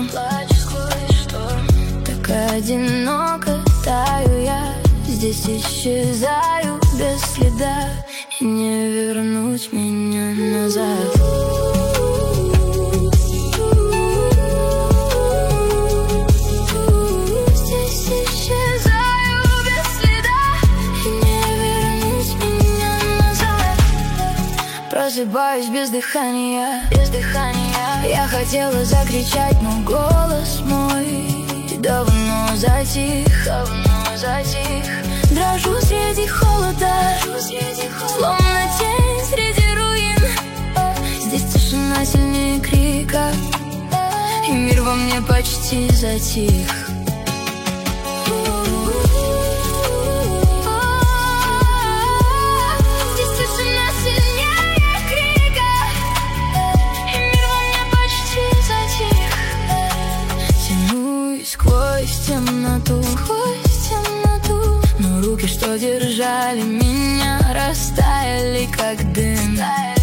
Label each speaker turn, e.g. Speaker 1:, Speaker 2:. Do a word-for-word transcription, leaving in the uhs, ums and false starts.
Speaker 1: шторм, так одиноко таю я. Здесь исчезаю без следа, и не вернуть меня назад. Здесь исчезаю без следа, и не вернуть меня назад. Просыпаюсь без дыхания, без дыхания. Я хотела закричать, но голос мой давно затих, давно затих. Дрожу среди холода, словно тень среди руин. Здесь тишина сильнее крика, и мир во мне почти затих. Здесь тишина сильнее крика, и мир во мне почти затих. Тянусь сквозь темноту, сквозь темноту, но руки, что держали меня, растаяли, как дым.